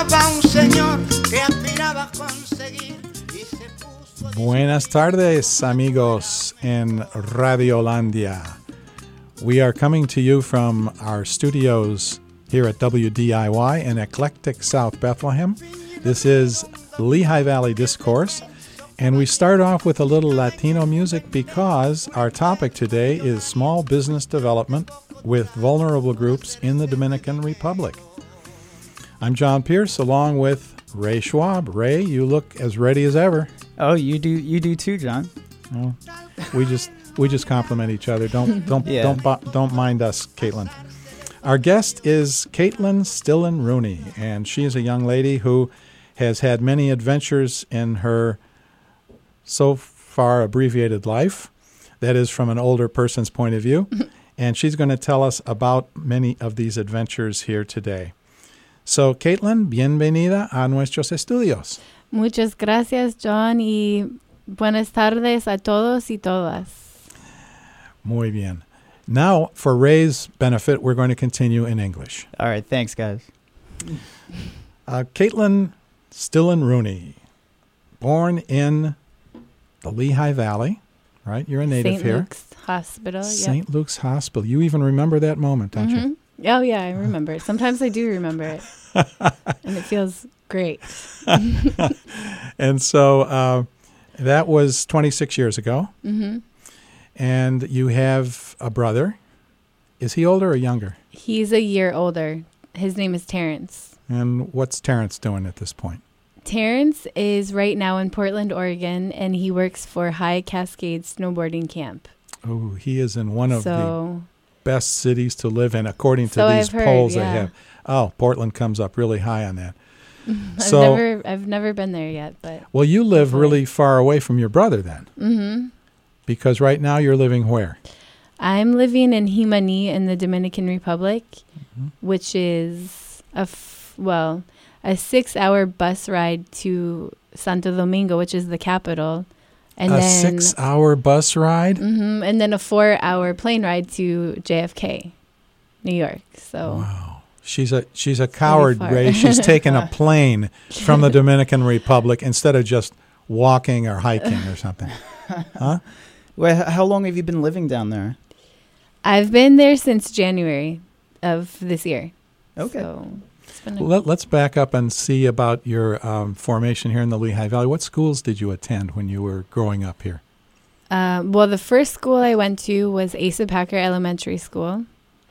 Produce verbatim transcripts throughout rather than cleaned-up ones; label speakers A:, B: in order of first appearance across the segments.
A: amaba un señor que aspiraba a conseguir y se puso.
B: Buenas tardes, amigos in Radiolandia. We are coming to you from our studios here at W D I Y in eclectic South Bethlehem. This is Lehigh Valley Discourse, and we start off with a little Latino music because our topic today is small business development with vulnerable groups in the Dominican Republic. I'm John Pierce, along with Ray Schwab. Ray, you look as ready as ever.
C: Oh, you do you do too, John.
B: Well, we just we just compliment each other. Don't don't
C: yeah.
B: don't don't mind us, Caitlin. Our guest is Caitlin Stillen Rooney, and she is a young lady who has had many adventures in her so far abbreviated life. That is from an older person's point of view, and she's going to tell us about many of these adventures here today. So, Caitlin, bienvenida a nuestros estudios.
D: Muchas gracias, John, y buenas tardes a todos y todas.
B: Muy bien. Now, for Ray's benefit, we're going to continue in English.
C: All right, thanks, guys.
B: Uh, Caitlin Stillen Rooney, born in the Lehigh Valley, right? You're a native
D: Saint
B: here.
D: Saint Luke's Hospital.
B: Saint
D: Yep.
B: Luke's Hospital. You even remember that moment, don't
D: mm-hmm.
B: you?
D: Oh, yeah, I remember it. Sometimes I do remember it, and it feels great.
B: And so uh, that was twenty-six years ago.
D: Mm-hmm.
B: And you have a brother. Is he older or younger?
D: He's a year older. His name is Terrence.
B: And what's Terrence doing at this point?
D: Terrence is right now in Portland, Oregon, and he works for High Cascade Snowboarding Camp.
B: Oh, he is in one of
D: so,
B: the best cities to live in, according to
D: so
B: these
D: I've heard,
B: polls
D: yeah.
B: they have. Oh, Portland comes up really high on that.
D: I've
B: so,
D: never, I've never been there yet, but
B: well, you live
D: hopefully.
B: really far away from your brother then,
D: mm-hmm.
B: because right now you're living where?
D: I'm living in Jimani in the Dominican Republic,
B: mm-hmm.
D: which is a f- well, a six-hour bus ride to Santo Domingo, which is the capital, and
B: a
D: then
B: six-hour bus ride,
D: mm-hmm, and then a four-hour plane ride to J F K, New York. So.
B: Wow. She's a she's a coward,
D: far.
B: Ray. She's taken a plane from the Dominican Republic instead of just walking or hiking or something. Huh?
C: Well, h- how long have you been living down there?
D: I've been there since January of this year.
C: Okay.
D: So it's been a-
B: Let, let's back up and see about your um, formation here in the Lehigh Valley. What schools did you attend when you were growing up here?
D: Uh, well, the first school I went to was Asa Packer Elementary School,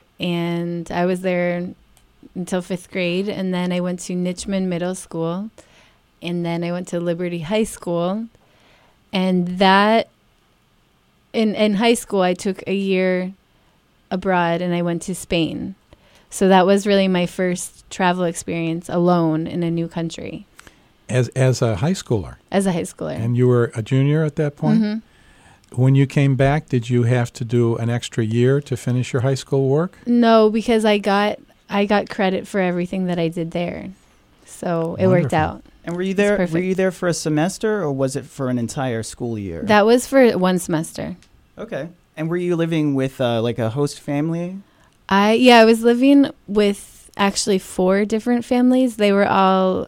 D: and I was there until fifth grade, and then I went to Nitchman Middle School, and then I went to Liberty High School, and that, in, in high school, I took a year abroad, and I went to Spain. So that was really my first travel experience alone in a new country.
B: As as a high schooler?
D: As a high schooler.
B: And you were a junior at that point?
D: Mm-hmm.
B: When you came back, did you have to do an extra year to finish your high school work?
D: No, because I got I got credit for everything that I did there. So it worked
B: Wonderful.
D: out.
C: And were you there? Were
D: perfect.
C: you there for a semester, or was it for an entire school year?
D: That was for one semester.
C: Okay. And were you living with uh, like a host family?
D: I yeah, I was living with actually four different families. They were all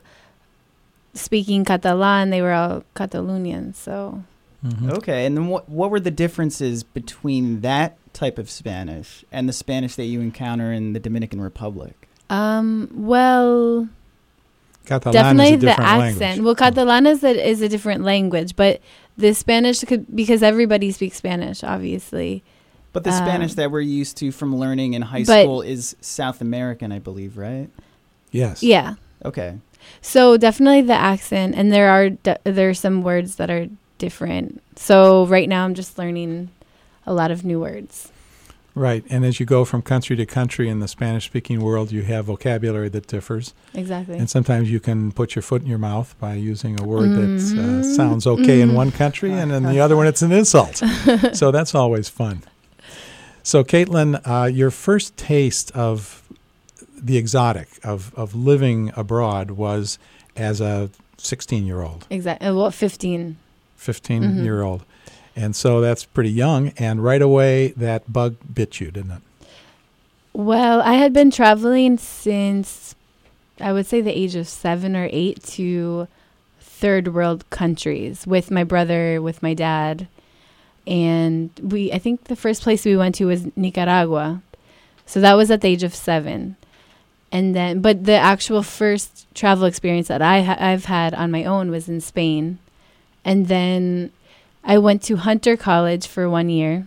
D: speaking Catalan. They were all Catalonian. So
B: Mm-hmm.
C: Okay. And then what what were the differences between that type of Spanish and the Spanish that you encounter in the Dominican Republic?
D: um well
B: Catalan
D: definitely
B: is a
D: the
B: different
D: accent.
B: language.
D: Well, Catalan is a, is a different language, but the Spanish could because everybody speaks Spanish, obviously.
C: But the
D: Um,
C: Spanish that we're used to from learning in high
D: but-
C: school is South American, I believe, right?
B: Yes.
D: Yeah.
C: Okay.
D: So definitely the accent, and there are de- there are some words that are different. So right now I'm just learning a lot of new words.
B: Right. And as you go from country to country in the Spanish-speaking world, you have vocabulary that differs.
D: Exactly.
B: And sometimes you can put your foot in your mouth by using a word that uh,
D: Mhm.
B: sounds okay in
D: Mhm.
B: one country, and in the other one it's an insult. So that's always fun. So, Caitlin, uh, your first taste of the exotic, of, of living abroad, was as a sixteen-year-old,
D: Exactly. Well, fifteen.
B: fifteen-year-old. And so that's pretty young, and right away that bug bit you, didn't it?
D: Well, I had been traveling since I would say the age of seven or eight to third world countries with my brother, with my dad. And we, I think the first place we went to was Nicaragua. So that was at the age of seven. And then, but the actual first travel experience that I ha- I've had on my own was in Spain. And then I went to Hunter College for one year.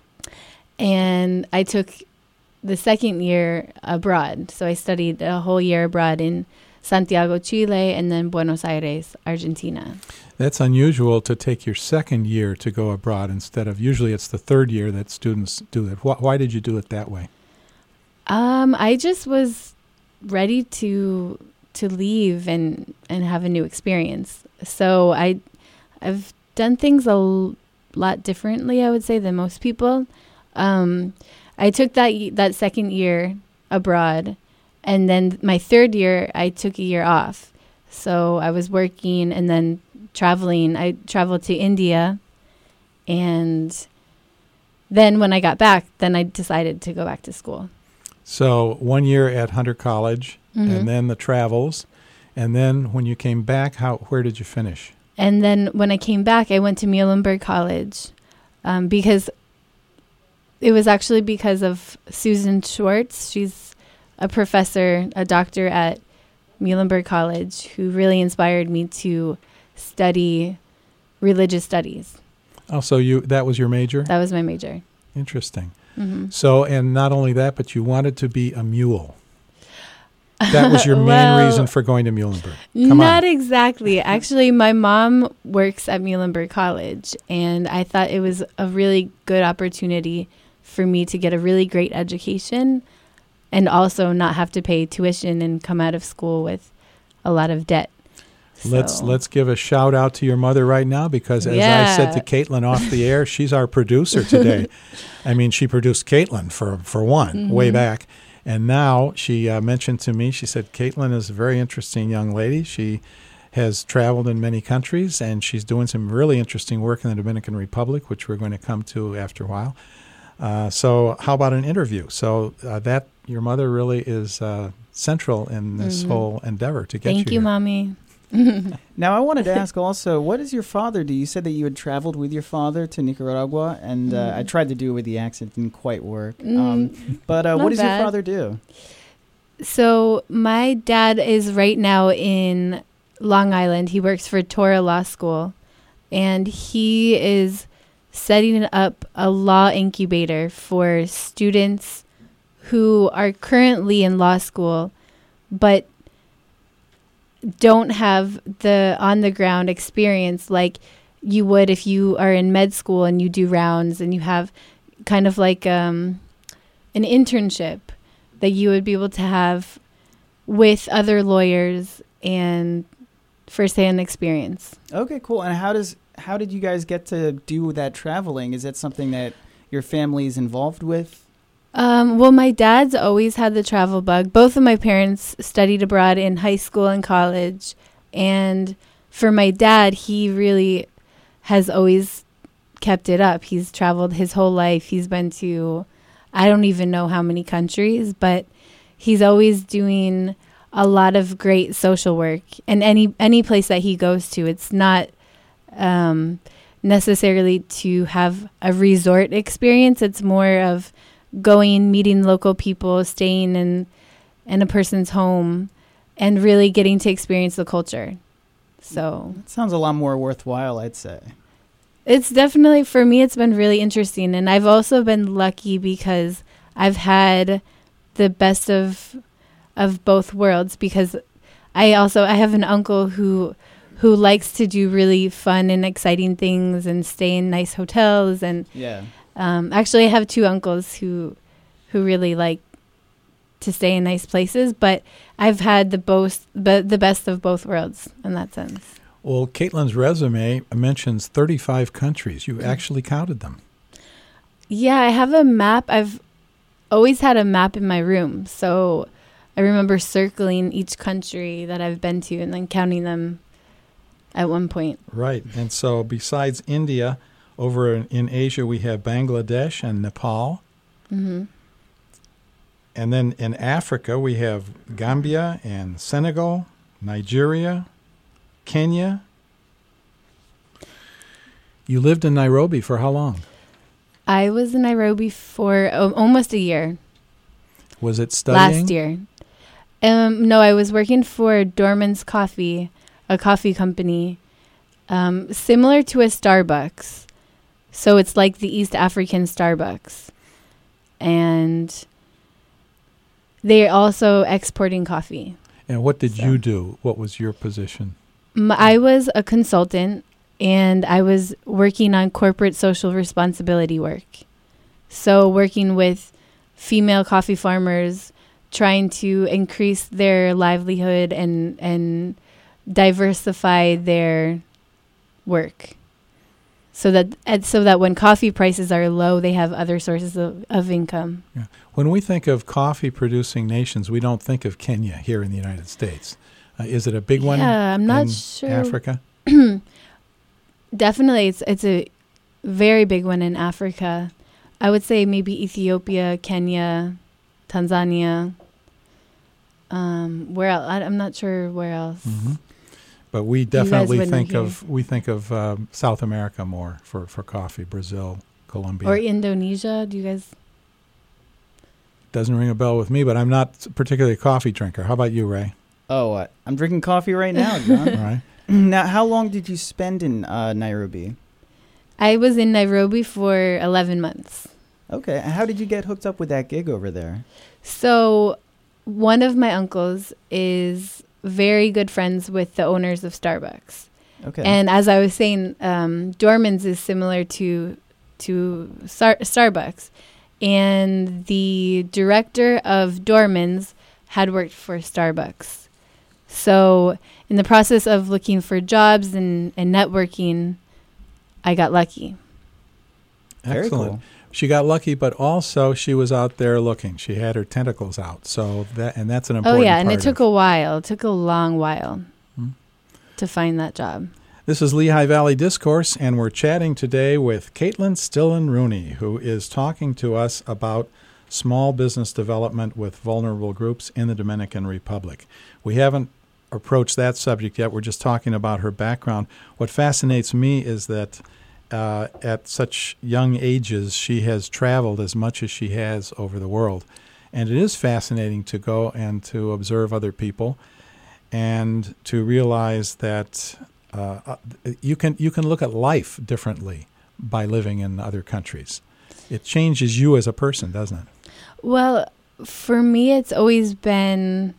D: And I took the second year abroad. So I studied a whole year abroad in Santiago, Chile, and then Buenos Aires, Argentina.
B: That's unusual to take your second year to go abroad instead of, usually it's the third year that students do it. Why, why did you do it that way?
D: Um, I just was ready to to leave and, and have a new experience. So I, I've done things a l- lot differently, I would say, than most people. Um, I took that y- that second year abroad. And then my third year, I took a year off. So I was working and then traveling. I traveled to India. And then when I got back, then I decided to go back to school.
B: So one year at Hunter College,
D: Mm-hmm.
B: and then the travels. And then when you came back, how where did you finish?
D: And then when I came back, I went to Muhlenberg College um, because it was actually because of Susan Schwartz. She's a professor, a doctor at Muhlenberg College, who really inspired me to study religious studies.
B: Oh, so you that was your major?
D: That was my major.
B: Interesting.
D: Mm-hmm.
B: So, and not only that, but you wanted to be a mule. That was your main
D: Well,
B: reason for going to Muhlenberg. Come
D: Not
B: on.
D: exactly. Actually, my mom works at Muhlenberg College, and I thought it was a really good opportunity for me to get a really great education and also not have to pay tuition and come out of school with a lot of debt.
B: Let's
D: So-
B: let's give a shout out to your mother right now because, as
D: Yeah.
B: I said to Caitlin off the air, she's our producer today. I mean, she produced Caitlin for for one
D: Mm-hmm.
B: way back, and now she uh, mentioned to me. She said Caitlin is a very interesting young lady. She has traveled in many countries, and she's doing some really interesting work in the Dominican Republic, which we're going to come to after a while. Uh, so, how about an interview? So uh, that your mother really is uh, central in this
D: Mhm.
B: whole endeavor to get
D: Thank
B: you
D: you,
B: here.
D: Mommy.
C: Now, I wanted to ask also, what does your father do? You said that you had traveled with your father to Nicaragua, and uh, I tried to do it with the accent. It didn't quite work. Um,
D: Mm,
C: but uh,
D: not
C: what does
D: bad.
C: your father do?
D: So my dad is right now in Long Island. He works for Torah Law School, and he is setting up a law incubator for students who are currently in law school, but don't have the on-the-ground experience like you would if you are in med school and you do rounds and you have kind of like um, an internship that you would be able to have with other lawyers and firsthand experience.
C: Okay, cool. And how does how did you guys get to do that traveling? Is that something that your family is involved with?
D: Um, well, my dad's always had the travel bug. Both of my parents studied abroad in high school and college. And for my dad, he really has always kept it up. He's traveled his whole life. He's been to, I don't even know how many countries, but he's always doing a lot of great social work. And any, any place that he goes to, it's not um, necessarily to have a resort experience. It's more of going, meeting local people, staying in in a person's home, and really getting to experience the culture. So
C: It sounds a lot more worthwhile, I'd say.
D: it's definitely, for me, it's been really interesting. And I've also been lucky because I've had the best of of both worlds, because I also, I have an uncle who who likes to do really fun and exciting things and stay in nice hotels. And
C: Yeah.
D: Um, actually, I have two uncles who who really like to stay in nice places, but I've had the both, but the best of both worlds in that sense.
B: Well, Caitlin's resume mentions thirty-five countries. You actually counted them.
D: Yeah, I have a map. I've always had a map in my room, so I remember circling each country that I've been to and then counting them at one point.
B: Right. And so besides India, over in, in Asia, we have Bangladesh and Nepal.
D: hmm
B: and then in Africa, we have Gambia and Senegal, Nigeria, Kenya. You lived in Nairobi for how long?
D: I was in Nairobi for um, almost a year.
B: Was it studying?
D: Last year. Um, no, I was working for Dorman's Coffee, a coffee company, um, similar to a Starbucks. So it's like the East African Starbucks. And they're also exporting coffee.
B: And what did
D: So.
B: you do? What was your position?
D: M- I was a consultant, and I was working on corporate social responsibility work. So working with female coffee farmers, trying to increase their livelihood and and diversify their work. So that and so that when coffee prices are low, they have other sources of, of income.
B: Yeah. When we think of coffee-producing nations, we don't think of Kenya here in the United States. Uh, is it a big one
D: Yeah, I'm not
B: in
D: sure.
B: Africa?
D: Definitely, it's it's a very big one in Africa. I would say maybe Ethiopia, Kenya, Tanzania. Um, where else? I, I'm not sure where else.
B: Mm-hmm. But we
D: guys
B: definitely
D: wouldn't
B: think
D: hear.
B: of we think of um, South America more for, for coffee. Brazil, Colombia.
D: Or Indonesia. Do you guys?
B: Doesn't ring a bell with me, but I'm not particularly a coffee drinker. How about you, Ray?
C: Oh, uh, I'm drinking coffee right now, John.
B: All right.
C: Now, how long did you spend in uh, Nairobi?
D: I was in Nairobi for eleven months.
C: Okay, and how did you get hooked up with that gig over there?
D: So one of my uncles is very good friends with the owners of Starbucks.
C: Okay.
D: And as I was saying, um, Dorman's is similar to to Star- Starbucks. And the director of Dorman's had worked for Starbucks. So in the process of looking for jobs and, and networking, I got lucky.
C: Very
B: Excellent.
C: cool.
B: She got lucky, but also she was out there looking. She had her tentacles out. So that and that's an
D: Oh,
B: important
D: yeah, and it
B: part
D: took
B: of-
D: a while. It took a long while
B: Hmm.
D: to find that job.
B: This is Lehigh Valley Discourse, and we're chatting today with Caitlin Stillen Rooney, who is talking to us about small business development with vulnerable groups in the Dominican Republic. We haven't approached that subject yet. We're just talking about her background. What fascinates me is that uh, at such young ages, she has traveled as much as she has over the world. And it is fascinating to go and to observe other people and to realize that uh, you can you can look at life differently by living in other countries. It changes you as a person, doesn't it?
D: Well, for me, it's always been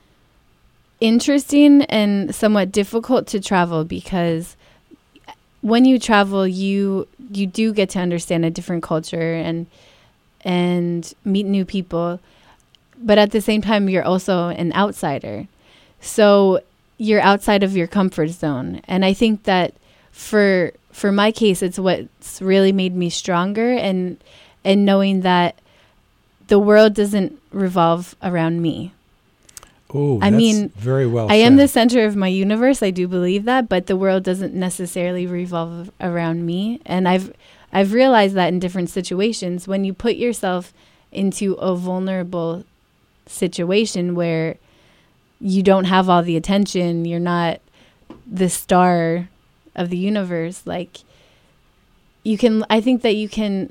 D: interesting and somewhat difficult to travel because when you travel, you you do get to understand a different culture and and meet new people. But at the same time, you're also an outsider. So you're outside of your comfort zone. And I think that for for my case, it's what's really made me stronger and and knowing that the world doesn't revolve around me.
B: Oh,
D: I
B: that's
D: mean,
B: very well
D: I
B: said.
D: am the center of my universe. I do believe that, but the world doesn't necessarily revolve around me. And I've I've realized that in different situations when you put yourself into a vulnerable situation where you don't have all the attention, you're not the star of the universe, like you can I think that you can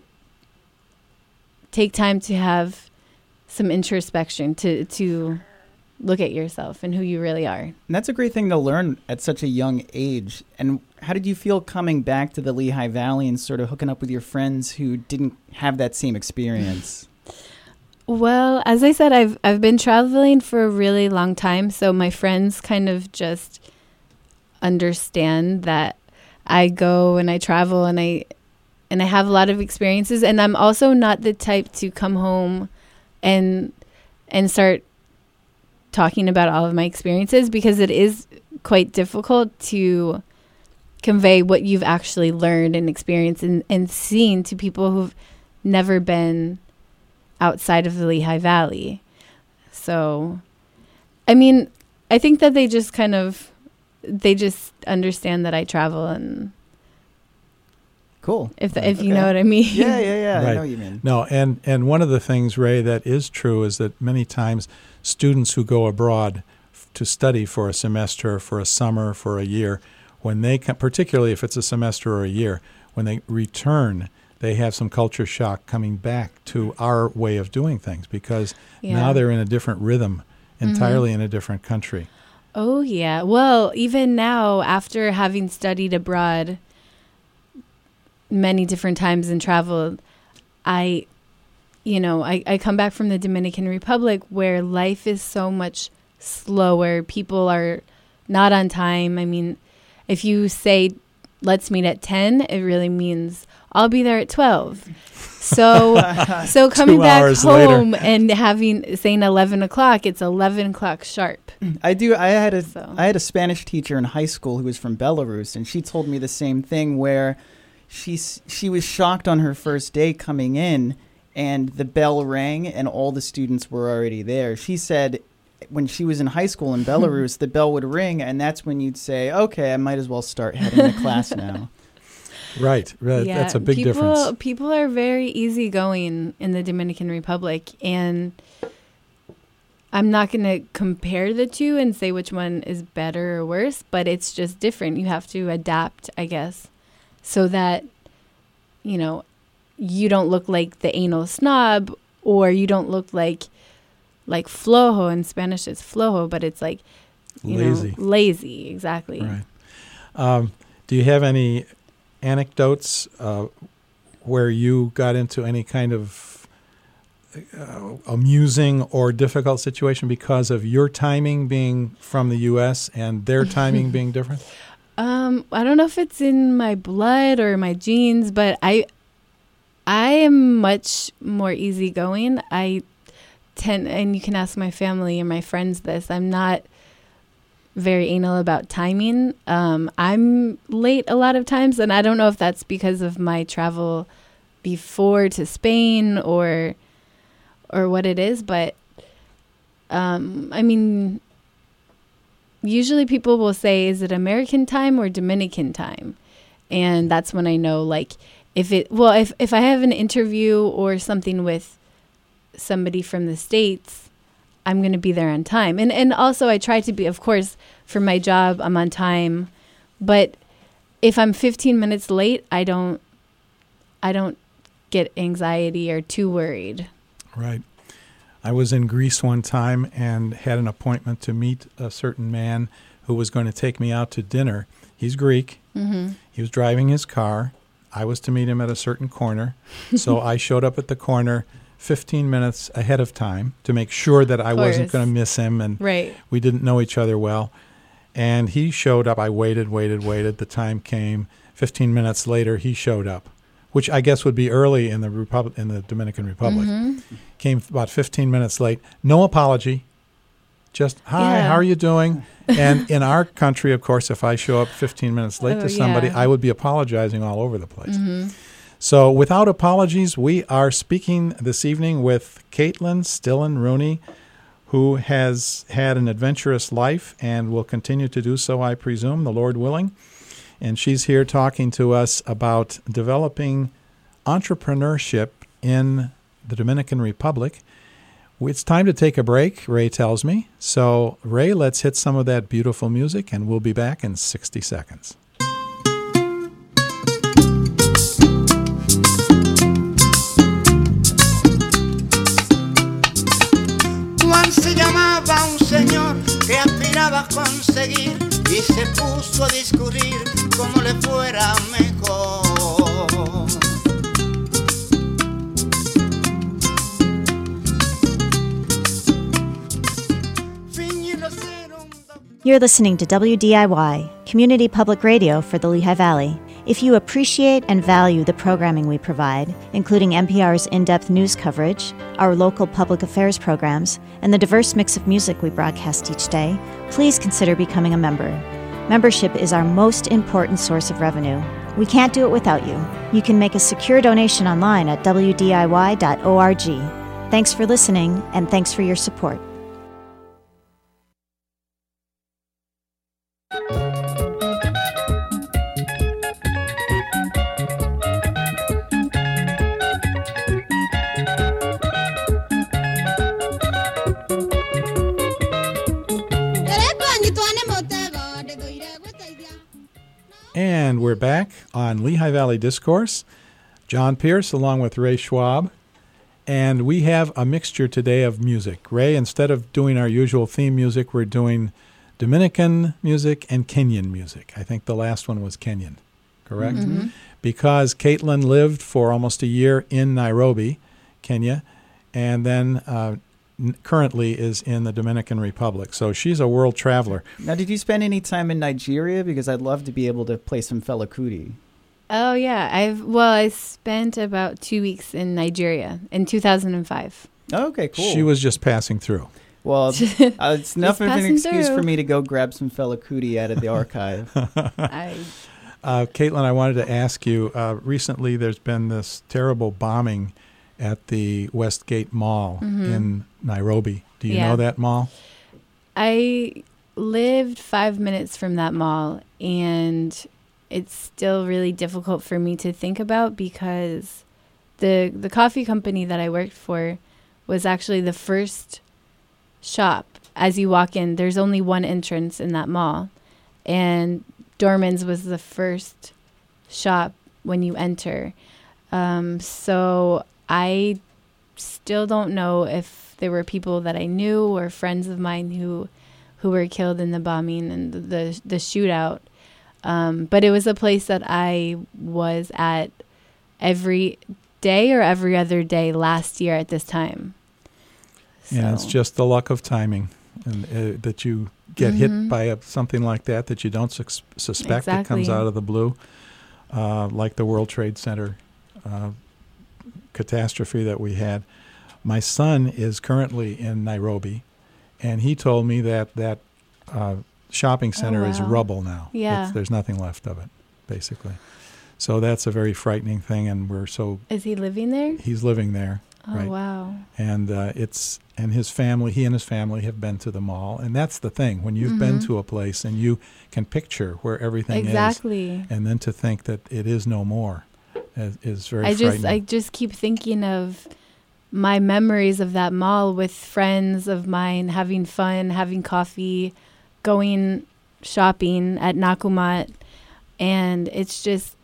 D: take time to have some introspection to to look at yourself and who you really are.
C: And that's a great thing to learn at such a young age. And how did you feel coming back to the Lehigh Valley and sort of hooking up with your friends who didn't have that same experience?
D: Well, as I said, I've I've been traveling for a really long time, so my friends kind of just understand that I go and I travel and I and I have a lot of experiences, and I'm also not the type to come home and and start talking about all of my experiences because it is quite difficult to convey what you've actually learned and experienced and, and seen to people who've never been outside of the Lehigh Valley. So, I mean, I think that they just kind of, they just understand that I travel and
C: Cool.
D: If
C: Uh,
D: if you
C: okay.
D: know what I mean.
C: Yeah, yeah, yeah. I
B: Right.
C: know what you mean.
B: No, and, and one of the things, Ray, that is true is that many times students who go abroad f- to study for a semester, for a summer, for a year, when they come, particularly if it's a semester or a year, when they return, they have some culture shock coming back to our way of doing things because
D: Yeah.
B: now they're in a different rhythm, entirely in a different country.
D: Oh, yeah. Well, even now, after having studied abroad many different times and traveled, I, you know, I, I come back from the Dominican Republic where life is so much slower. People are not on time. I mean, if you say, let's meet at ten, it really means I'll be there at twelve. So, so coming
B: Two
D: back
B: hours later.
D: home and having, saying eleven o'clock, it's eleven o'clock sharp.
C: I do. I had a
D: So.
C: I had a Spanish teacher in high school who was from Belarus, and she told me the same thing. Where she s- she was shocked on her first day coming in, and the bell rang, and all the students were already there. She said when she was in high school in Belarus, the bell would ring, and that's when you'd say, "Okay, I might as well start heading to class now."
B: Right. right.
D: Yeah,
B: That's a big
D: people,
B: difference.
D: People are very easygoing in the Dominican Republic, and I'm not going to compare the two and say which one is better or worse, but it's just different. You have to adapt, I guess, so that, you know, you don't look like the anal snob, or you don't look like like flojo. In Spanish it's flojo, but it's like, you
B: Lazy.
D: know, lazy, exactly.
B: Right. Um, do you have any anecdotes uh, where you got into any kind of uh, amusing or difficult situation because of your timing being from the U S and their timing being different?
D: Um, I don't know if it's in my blood or my genes, but I I am much more easygoing. I tend, and you can ask my family and my friends this, I'm not very anal about timing. Um, I'm late a lot of times, and I don't know if that's because of my travel before to Spain or or what it is, but um, I mean, usually people will say, is it American time or Dominican time? And that's when I know, like, if it, well, if, if I have an interview or something with somebody from the States, I'm going to be there on time. And and also I try to be, of course, for my job, I'm on time. But if I'm fifteen minutes late, I don't, I don't get anxiety or too worried.
B: Right. I was in Greece one time and had an appointment to meet a certain man who was going to take me out to dinner. He's Greek.
D: Mm-hmm.
B: He was driving his car. I was to meet him at a certain corner. So I showed up at the corner fifteen minutes ahead of time to make sure that I wasn't
D: course.
B: going to miss him. And
D: Right.
B: we didn't know each other well. And he showed up. I waited, waited, waited. The time came. fifteen minutes later, he showed up, which I guess would be early in the Republic, in the Dominican Republic.
D: Mm-hmm.
B: Came about fifteen minutes late. No apology. Just, hi,
D: Yeah.
B: how are you doing? And in our country, of course, if I show up fifteen minutes late
D: Oh,
B: to somebody,
D: yeah.
B: I would be apologizing all over the place.
D: Mm-hmm.
B: So without apologies, we are speaking this evening with Caitlin Stillen Rooney, who has had an adventurous life and will continue to do so, I presume, the Lord willing. And she's here talking to us about developing entrepreneurship in the Dominican Republic. It's time to take a break, Ray tells me. So, Ray, let's hit some of that beautiful music, and we'll be back in sixty seconds.
A: Juan se llamaba un señor que aspiraba a conseguir y se puso a discurrir cómo le fuera mejor. Fingirlo ser un doctor.
E: You're listening to W D I Y, Community Public Radio for the Lehigh Valley. If you appreciate and value the programming we provide, including N P R's in-depth news coverage, our local public affairs programs, and the diverse mix of music we broadcast each day, please consider becoming a member. Membership is our most important source of revenue. We can't do it without you. You can make a secure donation online at W D I Y dot org. Thanks for listening, and thanks for your support.
B: we're back on Lehigh Valley Discourse. John Pierce along with Ray Schwab. And we have a mixture today of music. Ray, instead of doing our usual theme music, we're doing Dominican music and Kenyan music. I think the last one was Kenyan, correct?
D: Mm-hmm.
B: Because Caitlin lived for almost a year in Nairobi, Kenya, and then uh, n- currently is in the Dominican Republic. So she's a world traveler.
C: Now, did you spend any time in Nigeria? Because I'd love to be able to play some Fela Kuti.
D: Oh yeah, I've well, I spent about two weeks in Nigeria in two thousand five.
C: Okay, cool.
B: She was just passing through.
C: Well, uh, it's enough of an
D: passing
C: excuse
D: through.
C: for me to go grab some Fela Kuti out of the archive.
D: I,
B: Uh, Caitlin, I wanted to ask you, uh, recently there's been this terrible bombing at the Westgate Mall
D: Mhm.
B: in Nairobi. Do you
D: Yeah.
B: know that mall?
D: I lived five minutes from that mall, and it's still really difficult for me to think about because the the coffee company that I worked for was actually the first shop. As you walk in, there's only one entrance in that mall, and Dorman's was the first shop when you enter. Um, so I still don't know if there were people that I knew or friends of mine who who were killed in the bombing and the the, the shootout. Um, but it was a place that I was at every day or every other day last year at this time.
B: Yeah, it's
D: So-
B: just the luck of timing, and uh, that you get
D: Mhm.
B: hit by a, something like that that you don't sus- suspect. It comes
D: Exactly.
B: out of the blue, uh, like the World Trade Center uh, catastrophe that we had. My son is currently in Nairobi, and he told me that that uh, shopping center is
D: wow.
B: rubble now.
D: Yeah.
B: It's, there's nothing left of it, basically. So that's a very frightening thing, and we're so
D: Is he living there?
B: he's living there.
D: Oh,
B: Right.
D: wow.
B: And uh, it's and his family, he and his family have been to the mall, and that's the thing. When you've been
D: Mhm.
B: to a place and you can picture where everything
D: Exactly.
B: is, and then to think that it is no more, is, is very
D: I just I
B: frightening.
D: just keep thinking of my memories of that mall with friends of mine having fun, having coffee, going shopping at Nakumat, and it's just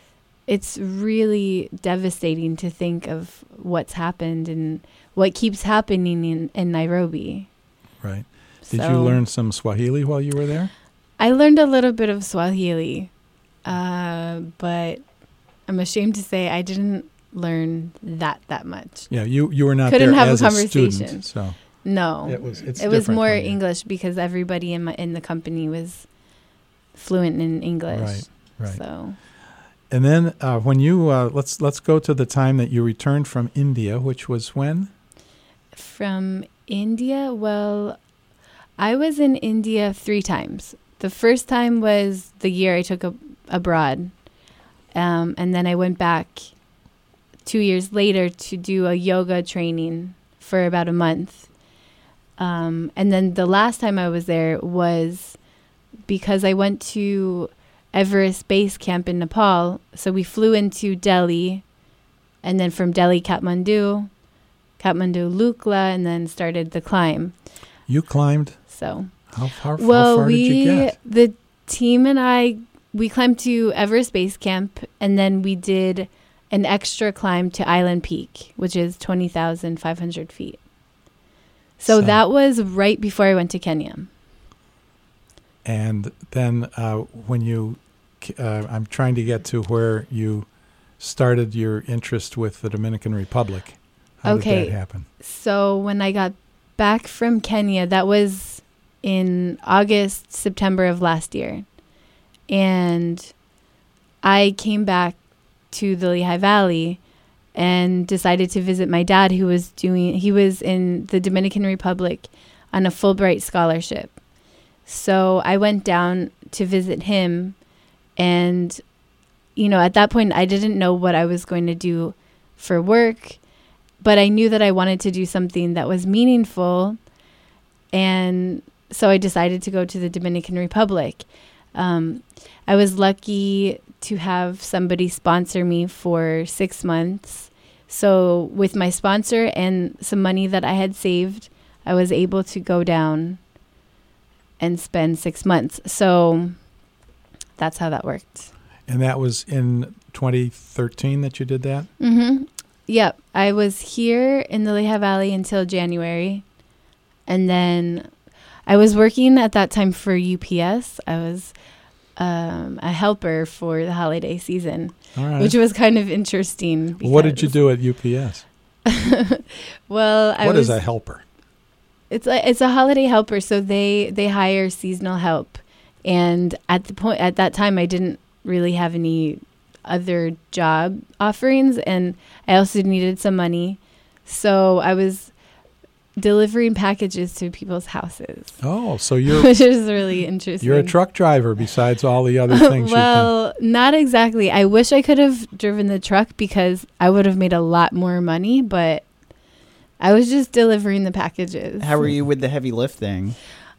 D: it's really devastating to think of what's happened and what keeps happening in, in Nairobi.
B: Right? Did
D: So
B: you learn some Swahili while you were there?
D: I learned a little bit of Swahili, uh, but I'm ashamed to say I didn't learn that that much.
B: Yeah, you you were not
D: Couldn't
B: there
D: have a
B: as
D: conversation.
B: student, so
D: No,
B: it was it's
D: it was
B: different
D: more
B: when you-
D: English because everybody in my in the company was fluent in English.
B: Right, right.
D: So
B: And then uh, when you uh, let's let's go to the time that you returned from India, which was when?
D: from India, well, I was in India three times. The first time was the year I took a, abroad, um, and then I went back two years later to do a yoga training for about a month. Um, and then the last time I was there was because I went to Everest Base Camp in Nepal. So we flew into Delhi, and then from Delhi, Kathmandu, Kathmandu, Lukla, and then started the climb.
B: You climbed.
D: So,
B: How far,
D: well,
B: how far
D: we,
B: did you get?
D: the team and I, we climbed to Everest Base Camp, and then we did an extra climb to Island Peak, which is twenty thousand five hundred feet. So,
B: So-
D: that was right before I went to Kenya.
B: And then uh, when you, uh, I'm trying to get to where you started your interest with the Dominican Republic. How
D: Okay.
B: did that happen?
D: So when I got back from Kenya, that was in August, September of last year. And I came back to the Lehigh Valley and decided to visit my dad, who was doing, he was in the Dominican Republic on a Fulbright scholarship. So I went down to visit him, and, you know, at that point, I didn't know what I was going to do for work, but I knew that I wanted to do something that was meaningful, and so I decided to go to the Dominican Republic. Um, I was lucky to have somebody sponsor me for six months. So with my sponsor and some money that I had saved, I was able to go down and spend six months. So that's how that worked.
B: And that was in twenty thirteen that you did that?
D: Mm-hmm. Yep. I was here in the Lehigh Valley until January. And then I was working at that time for U P S. I was um, a helper for the holiday season,
B: All right.
D: which was kind of interesting.
B: What did you do at U P S?
D: Well, I
B: What
D: was,
B: is a helper?
D: It's a it's a holiday helper, so they they hire seasonal help. And at the point at that time, I didn't really have any other job offerings, and I also needed some money, so I was delivering packages to people's houses.
B: Oh, so you're
D: which is really interesting.
B: you're a truck driver besides all the other things
D: well, not exactly. I wish I could have driven the truck because I would have made a lot more money, but I was just delivering the packages.
C: How were you with the heavy lifting?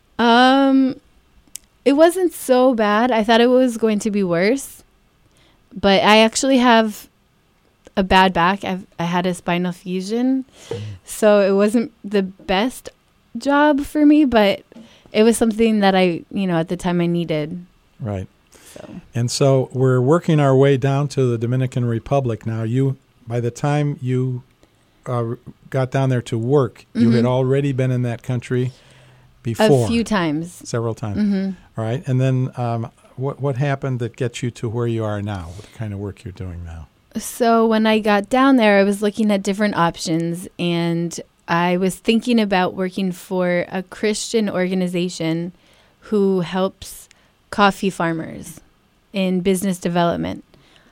D: Um, it wasn't so bad. I thought it was going to be worse, but I actually have a bad back. I've, I had a spinal fusion, so it wasn't the best job for me, but it was something that I, you know, at the time I needed.
B: Right.
D: So.
B: And so we're working our way down to the Dominican Republic now. You, by the time you uh, got down there to work, mm-hmm. you had already been in that country before.
D: A few times.
B: Several times.
D: Mm-hmm.
B: All right. And then um, what what happened that gets you to where you are now? What kind of work you're doing now?
D: So when I got down there, I was looking at different options, and I was thinking about working for a Christian organization who helps coffee farmers in business development.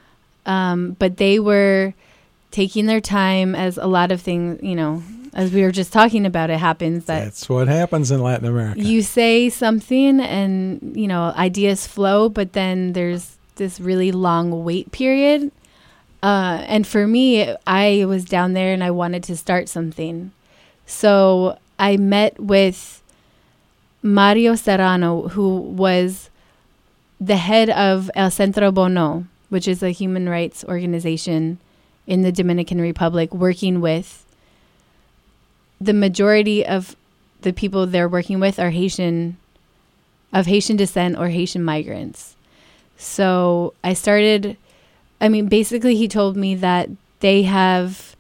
D: Um, but they were taking their time, as a lot of things, you know, as we were just talking about, it happens that
B: That's what happens in Latin America.
D: you say something and, you know, ideas flow, but then there's this really long wait period. Uh, and for me, I was down there and I wanted to start something. So I met with Mario Serrano, who was the head of El Centro Bono, which is a human rights organization in the Dominican Republic, working with the majority of the people they're working with are Haitian, of Haitian descent or Haitian migrants. So I started, I mean, basically he told me that they have,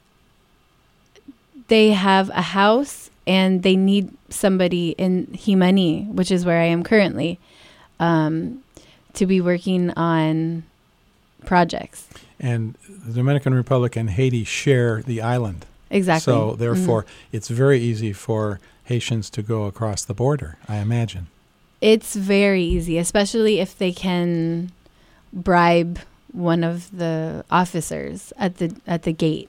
D: they have a house and they need somebody in Jimani, which is where I am currently, um, to be working on projects.
B: And the Dominican Republic and Haiti share the island.
D: Exactly.
B: So therefore,
D: mm-hmm.
B: it's very easy for Haitians to go across the border, I imagine.
D: It's very easy, especially if they can bribe one of the officers at the at the gate.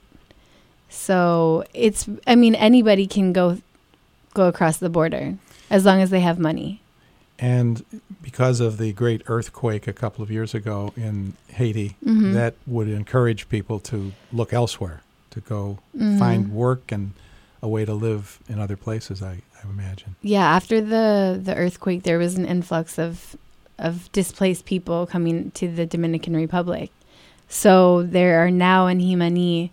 D: So it's, I mean, anybody can go go across the border as long as they have money.
B: And because of the great earthquake a couple of years ago in Haiti,
D: mm-hmm.
B: that would encourage people to look elsewhere, to go
D: mm-hmm.
B: find work and a way to live in other places, I, I imagine.
D: Yeah, after the, the earthquake, there was an influx of of displaced people coming to the Dominican Republic. So there are now in Jimani,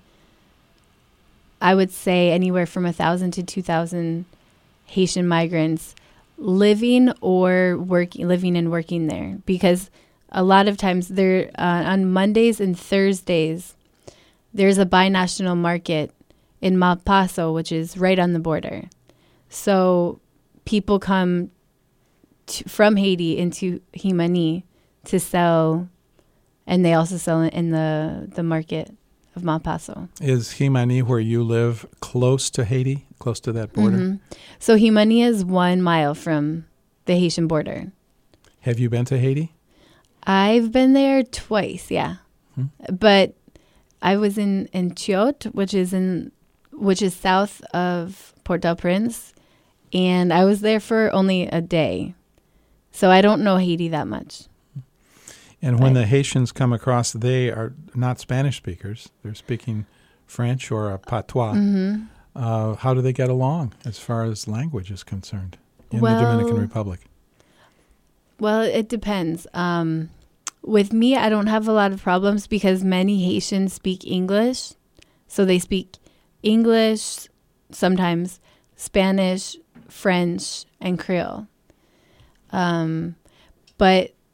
D: I would say anywhere from one thousand to two thousand Haitian migrants living or working, living and working there. Because a lot of times they're uh, on Mondays and Thursdays, there's a binational market in Malpaso, which is right on the border. So people come to, from Haiti into Jimani to sell, and they also sell in the, the market of Malpaso.
B: Is Jimani, where you live, close to Haiti, close to that border?
D: Mm-hmm. So Jimani is one mile from the Haitian border.
B: Have you been to Haiti?
D: I've been there twice, yeah.
B: Hmm.
D: But I was in, in Chiot, which is in which is south of Port-au-Prince, and I was there for only a day. So I don't know Haiti that much.
B: And when
D: But-
B: the Haitians come across, they are not Spanish speakers. They're speaking French or a patois.
D: Mm-hmm.
B: Uh, how do they get along as far as language is concerned in
D: Well-
B: the Dominican Republic?
D: Well, it depends. Um, with me, I don't have a lot of problems because many Haitians speak English. So they speak English, sometimes Spanish, French, and Creole. Um, but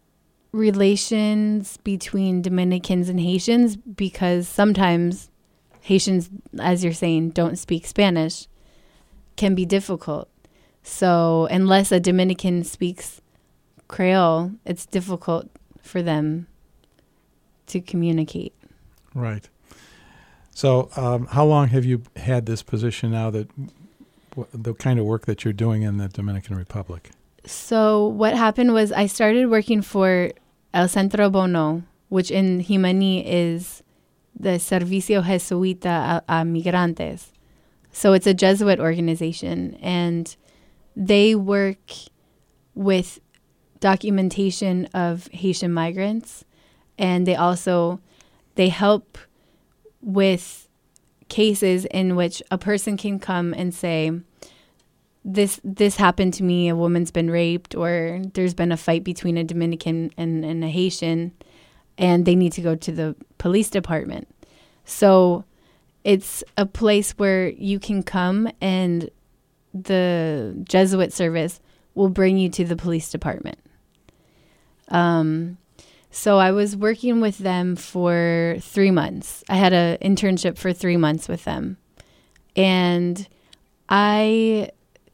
D: relations between Dominicans and Haitians, because sometimes Haitians, as you're saying, don't speak Spanish, can be difficult. So unless a Dominican speaks Creole, it's difficult for them to communicate.
B: Right. So um, how long have you had this position now, that w- the kind of work that you're doing in the Dominican Republic?
D: So what happened was I started working for El Centro Bono, which in Jimani is the Servicio Jesuita a, a Migrantes. So it's a Jesuit organization, and they work with documentation of Haitian migrants, and they also they help with cases in which a person can come and say, this this happened to me, a woman's been raped, or there's been a fight between a Dominican and, and a Haitian, and they need to go to the police department. So it's a place where you can come and the Jesuit service will bring you to the police department. Um, so I was working with them for three months. I had an internship for three months with them. And I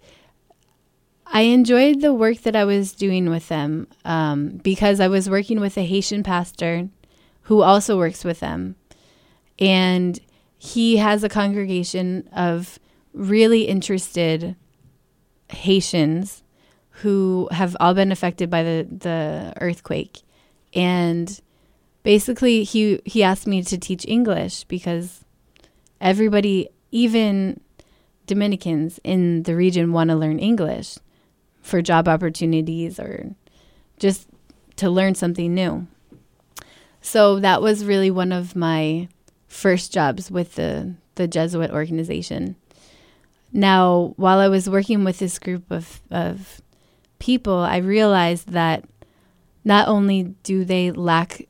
D: I enjoyed the work that I was doing with them um, because I was working with a Haitian pastor who also works with them. And he has a congregation of really interested Haitians who have all been affected by the, the earthquake. And basically he he asked me to teach English because everybody, even Dominicans in the region, want to learn English for job opportunities or just to learn something new. So that was really one of my first jobs with the, the Jesuit organization. Now, while I was working with this group of, of people, I realized that not only do they lack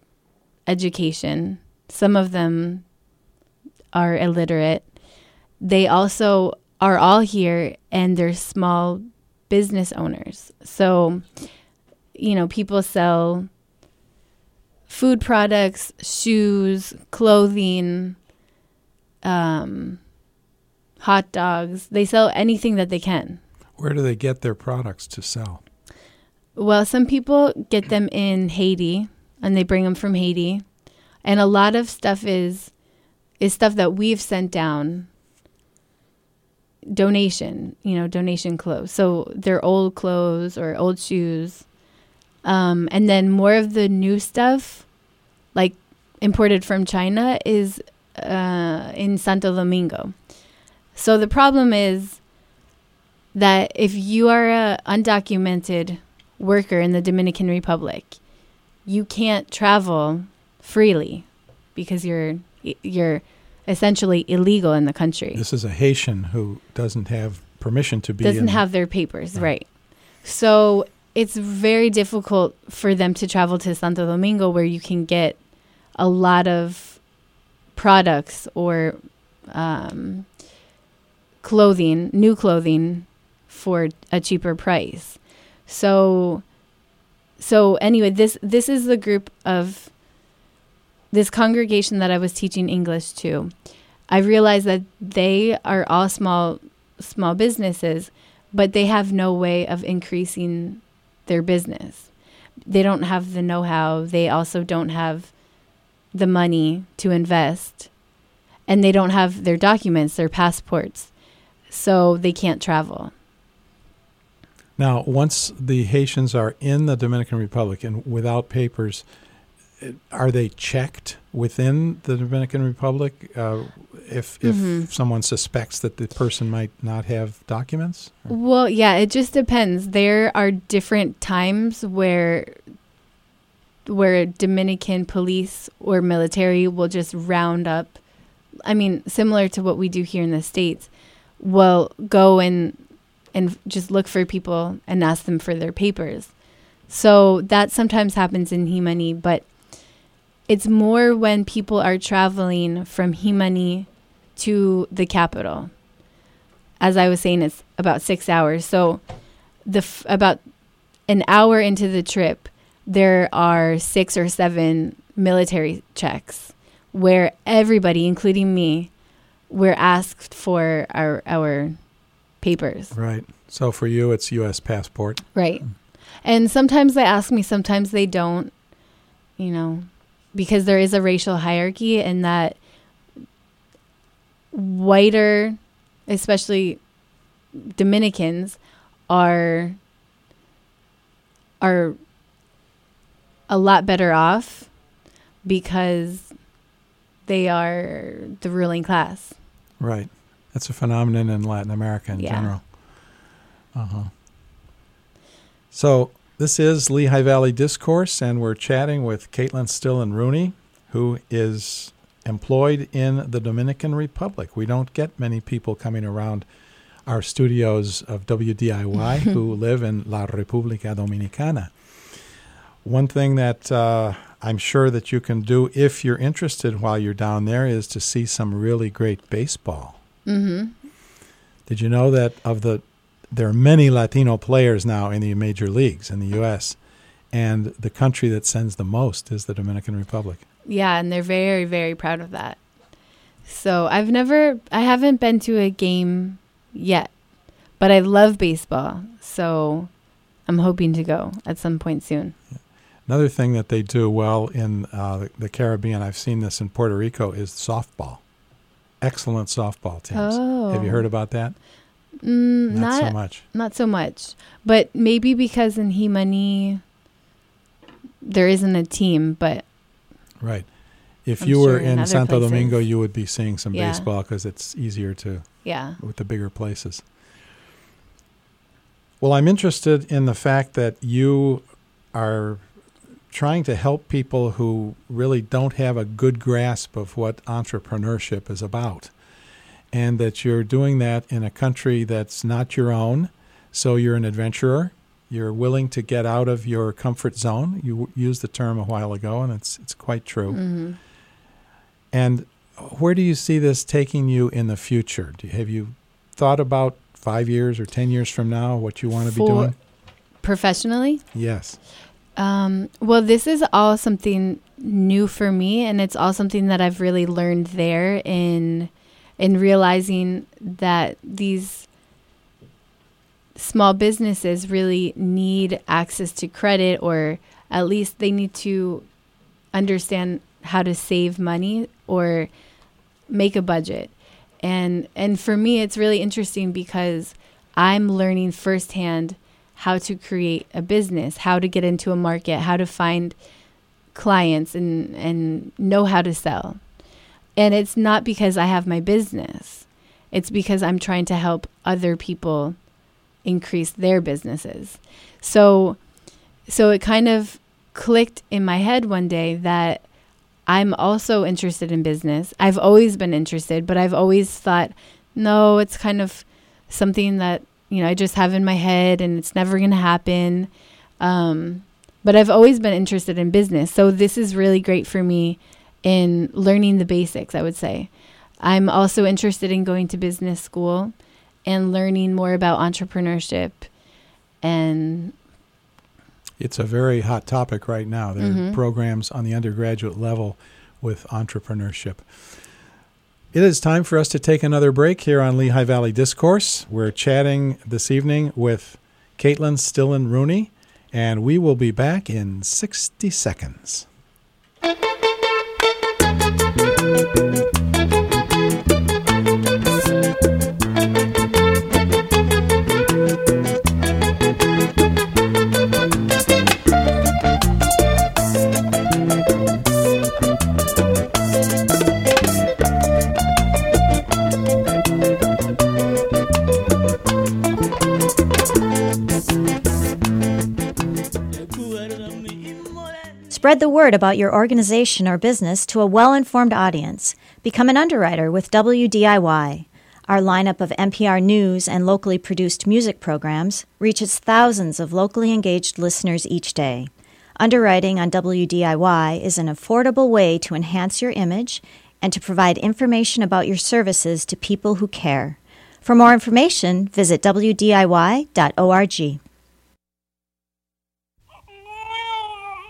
D: education, some of them are illiterate, they also are all here and they're small business owners. So, you know, people sell food products, shoes, clothing, um, hot dogs. They sell anything that they can.
B: Where do they get their products to sell?
D: Well, some people get them in Haiti, and they bring them from Haiti. And a lot of stuff is is stuff that we've sent down. Donation, you know, donation clothes. So they're old clothes or old shoes. Um, and then more of the new stuff, like imported from China, is uh, in Santo Domingo. So the problem is that if you are an undocumented worker in the Dominican Republic, you can't travel freely because you're you're essentially illegal in the country.
B: This is a Haitian who doesn't have permission to be
D: doesn't
B: in
D: have their papers,
B: right.
D: right. So it's very difficult for them to travel to Santo Domingo, where you can get a lot of products or um, clothing, new clothing, for a cheaper price. So, so anyway, this this is the group of this congregation that I was teaching English to. I realized that they are all small small businesses, but they have no way of increasing their business. They don't have the know-how. They also don't have the money to invest, and they don't have their documents, their passports, so they can't travel.
B: Now, once the Haitians are in the Dominican Republic and without papers, are they checked within the Dominican Republic uh, if if
D: Mm-hmm.
B: someone suspects that the person might not have documents?
D: Well, yeah, it just depends. There are different times where where Dominican police or military will just round up. I mean, similar to what we do here in the States, will go and and just look for people and ask them for their papers. So that sometimes happens in Jimani, but it's more when people are traveling from Jimani to the capital. As I was saying, it's about six hours. So the f- about an hour into the trip, there are six or seven military checks where everybody, including me, we're asked for our our papers.
B: Right. So for you, it's U S passport.
D: Right. And sometimes they ask me, sometimes they don't, you know, because there is a racial hierarchy, and that whiter, especially Dominicans, are are a lot better off because they are the ruling class.
B: Right. That's a phenomenon in Latin America in
D: Yeah.
B: general. Uh-huh. So this is Lehigh Valley Discourse, and we're chatting with Caitlin Stillen Rooney, who is employed in the Dominican Republic. We don't get many people coming around our studios of W D I Y who live in La República Dominicana. One thing that uh, I'm sure that you can do if you're interested while you're down there is to see some really great baseball.
D: Mm-hmm.
B: Did you know that of the there are many Latino players now in the major leagues in the U S, and the country that sends the most is the Dominican Republic?
D: Yeah, and they're very, very proud of that. So I've never, I haven't been to a game yet, but I love baseball. So I'm hoping to go at some point soon.
B: Yeah. Another thing that they do well in uh, the, the Caribbean, I've seen this in Puerto Rico, is softball. Excellent softball teams.
D: Oh.
B: Have you heard about that?
D: Mm,
B: not,
D: not
B: so much.
D: Not so much. But maybe because in Jimani there isn't a team, but...
B: Right. If
D: I'm
B: you
D: sure
B: were
D: in
B: in
D: other
B: Santo
D: places.
B: Domingo, you would be seeing some
D: Yeah.
B: baseball because it's easier to...
D: Yeah.
B: with the bigger places. Well, I'm interested in the fact that you are trying to help people who really don't have a good grasp of what entrepreneurship is about, and that you're doing that in a country that's not your own. So you're an adventurer. You're willing to get out of your comfort zone. You w- used the term a while ago, and it's it's quite true.
D: Mm-hmm.
B: And where do you see this taking you in the future? Do you, have you thought about five years or ten years from now what you want to be
D: For-
B: doing?
D: Professionally?
B: Yes.
D: Um, well, this is all something new for me, and it's all something that I've really learned there in in realizing that these small businesses really need access to credit, or at least they need to understand how to save money or make a budget. And and for me, it's really interesting because I'm learning firsthand how to create a business, how to get into a market, how to find clients and, and know how to sell. And it's not because I have my business. It's because I'm trying to help other people increase their businesses. So, so it kind of clicked in my head one day that I'm also interested in business. I've always been interested, but I've always thought, no, it's kind of something that, you know, I just have in my head and it's never going to happen. Um, but I've always been interested in business. So this is really great for me in learning the basics, I would say. I'm also interested in going to business school and learning more about entrepreneurship. And
B: It's a very hot topic right now. There
D: Mhm.
B: are programs on the undergraduate level with entrepreneurship. It is time for us to take another break here on Lehigh Valley Discourse. We're chatting this evening with Caitlin Stillen Rooney, and we will be back in sixty seconds.
E: Spread the word about your organization or business to a well-informed audience. Become an underwriter with W D I Y. Our lineup of N P R News and locally produced music programs reaches thousands of locally engaged listeners each day. Underwriting on W D I Y is an affordable way to enhance your image and to provide information about your services to people who care. For more information, visit w d i y dot org.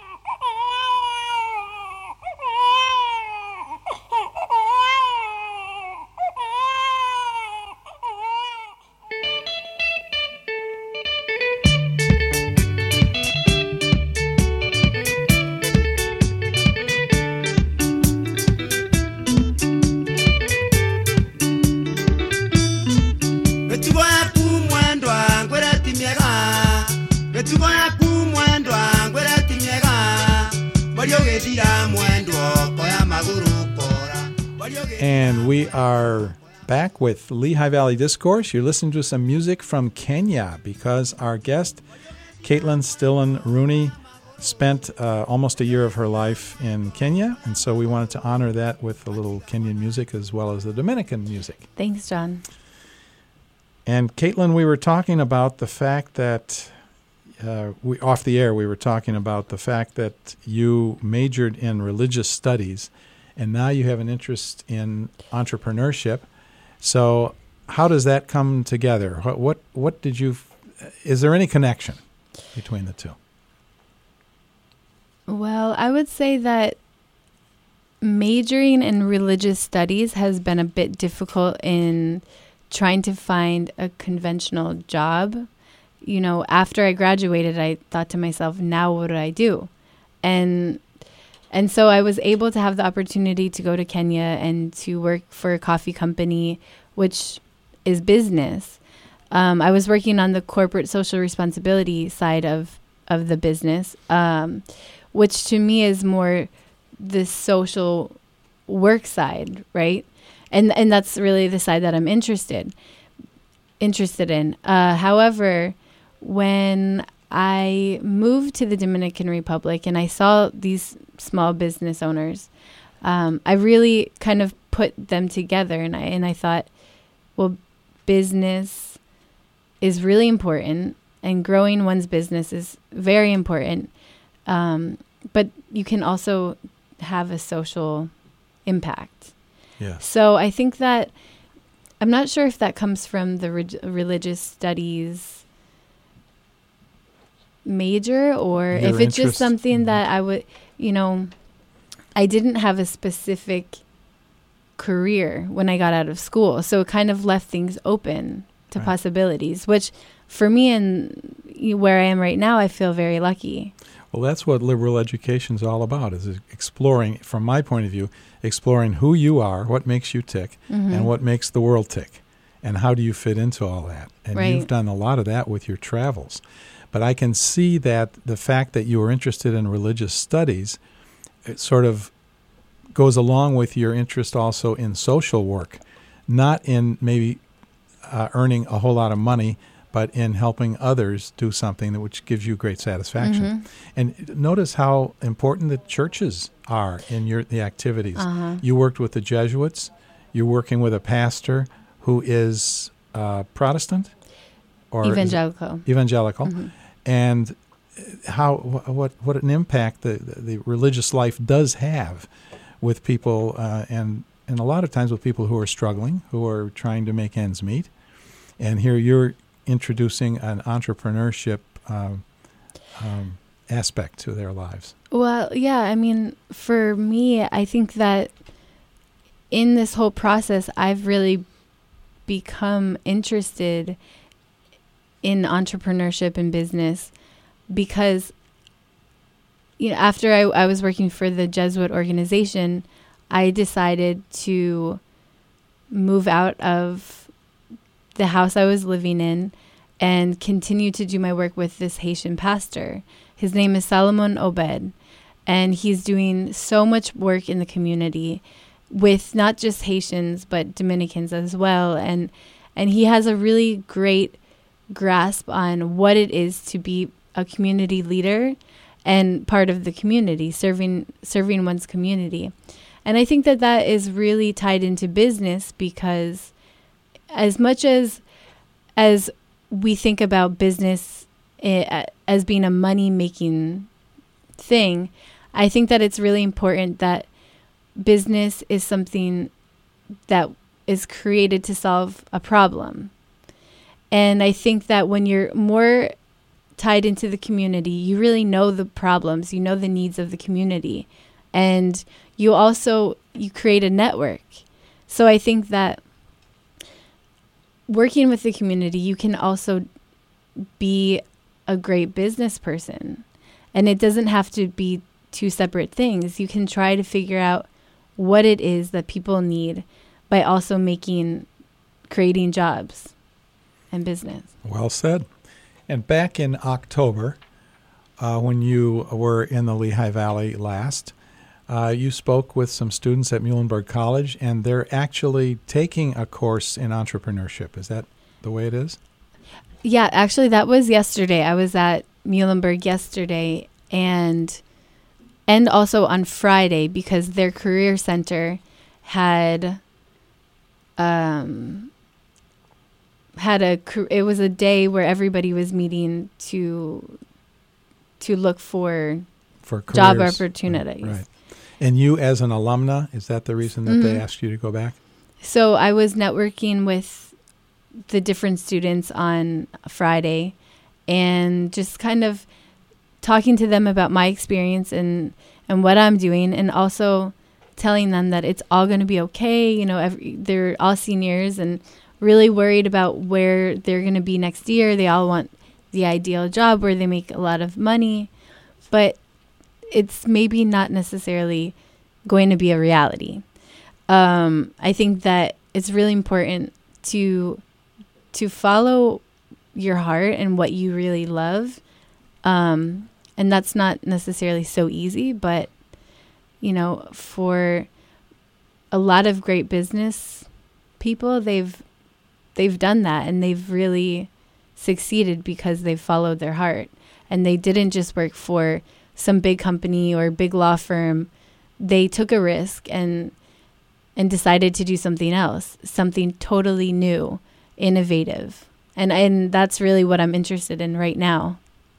B: And we are back with Lehigh Valley Discourse. You're listening to some music from Kenya because our guest, Caitlin Stillen Rooney, spent uh, almost a year of her life in Kenya, and so we wanted to honor that with a little Kenyan music as well as the Dominican music.
D: Thanks, John.
B: And Caitlin, we were talking about the fact that, uh, we off the air, we were talking about the fact that you majored in religious studies, and now you have an interest in entrepreneurship. So how does that come together? What what, what did you, is there any connection between the two?
D: Well, I would say that majoring in religious studies has been a bit difficult in trying to find a conventional job. You know, after I graduated, I thought to myself, now what do I do? And and so I was able to have the opportunity to go to Kenya and to work for a coffee company, which is business. Um, I was working on the corporate social responsibility side of, of the business, um, which to me is more the social work side, right? And and that's really the side that I'm interested interested in. Uh, however, when I moved to the Dominican Republic and I saw these small business owners, um, I really kind of put them together, and I and I thought, well, business is really important, and growing one's business is very important. Um, but you can also have a social impact.
B: Yeah.
D: So I think that, I'm not sure if that comes from the re- religious studies major or
B: Your
D: if it's just
B: interest.
D: something
B: Mm-hmm.
D: that I would, you know, I didn't have a specific career when I got out of school. So it kind of left things open to
B: Right.
D: possibilities, which for me and where I am right now, I feel very lucky.
B: Well, that's what liberal education is all about, is exploring, from my point of view, exploring who you are, what makes you tick,
D: Mm-hmm.
B: and what makes the world tick, and how do you fit into all that. And
D: Right.
B: you've done a lot of that with your travels. But I can see that the fact that you were interested in religious studies, it sort of goes along with your interest also in social work, not in maybe uh, earning a whole lot of money, but in helping others do something that which gives you great satisfaction.
D: Mhm.
B: And notice how important the churches are in your the activities.
D: Uh-huh.
B: You worked with the Jesuits. You're working with a pastor who is uh, Protestant or is it
D: Evangelical.
B: evangelical,
D: Mhm.
B: and how wh- what what an impact the the religious life does have with people, uh, and and a lot of times with people who are struggling, who are trying to make ends meet. And here you're introducing an entrepreneurship um, um, aspect to their lives.
D: Well, yeah, I mean, for me, I think that in this whole process, I've really become interested in entrepreneurship and business because, you know, after I, I was working for the Jesuit organization, I decided to move out of the house I was living in and continue to do my work with this Haitian pastor. His name is Salomon Obed, and he's doing so much work in the community with not just Haitians, but Dominicans as well. And and he has a really great grasp on what it is to be a community leader and part of the community, serving serving one's community. And I think that that is really tied into business because as much as as we think about business eh, as being a money-making thing, I think that it's really important that business is something that is created to solve a problem. And I think that when you're more tied into the community, you really know the problems, you know the needs of the community, and you also, you create a network. So I think that working with the community, you can also be a great business person. And it doesn't have to be two separate things. You can try to figure out what it is that people need by also making, creating jobs and business.
B: Well said. And back in October, uh, when you were in the Lehigh Valley last, Uh, you spoke with some students at Muhlenberg College, and they're actually taking a course in entrepreneurship. Is that the way it is?
D: Yeah, actually, that was yesterday. I was at Muhlenberg yesterday, and and also on Friday, because their career center had um had a it was a day where everybody was meeting to to look for
B: for careers.
D: Job opportunities.
B: Right. And you, as an alumna, is that the reason that mm-hmm. they asked you to go back?
D: So I was networking with the different students on Friday and just kind of talking to them about my experience and, and what I'm doing, and also telling them that it's all going to be okay. You know, every, they're all seniors and really worried about where they're going to be next year. They all want the ideal job where they make a lot of money, but it's maybe not necessarily going to be a reality. Um, I think that it's really important to to follow your heart and what you really love. Um, and that's not necessarily so easy, but, you know, for a lot of great business people, they've they've done that, and they've really succeeded because they followed their heart, and they didn't just work for some big company or big law firm. They took a risk and and decided to do something else, something totally new, innovative. And and that's really what I'm interested in right now.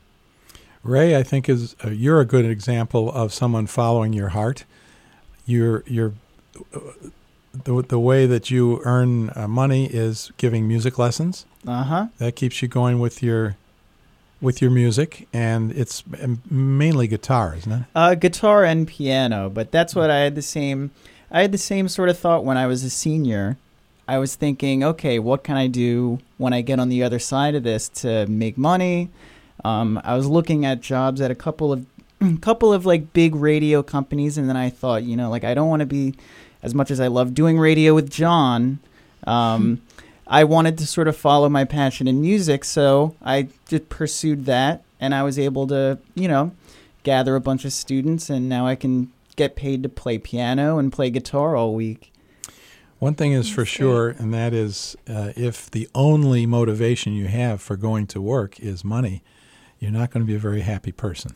B: Ray, I think is uh, you're a good example of someone following your heart. You're you're uh, the the way that you earn uh, money is giving music lessons.
C: Uh-huh.
B: That keeps you going with your with your music, and it's mainly guitar, isn't it?
C: Uh, guitar and piano, but that's what I had the same. I had the same sort of thought when I was a senior. I was thinking, okay, what can I do when I get on the other side of this to make money? Um, I was looking at jobs at a couple of, couple of like big radio companies, and then I thought, you know, like I don't want to be, as much as I love doing radio with John. Um, I wanted to sort of follow my passion in music, so I just pursued that, and I was able to, you know, gather a bunch of students, and now I can get paid to play piano and play guitar all week.
B: One thing is for sure, and that is uh, if the only motivation you have for going to work is money, you're not going to be a very happy person.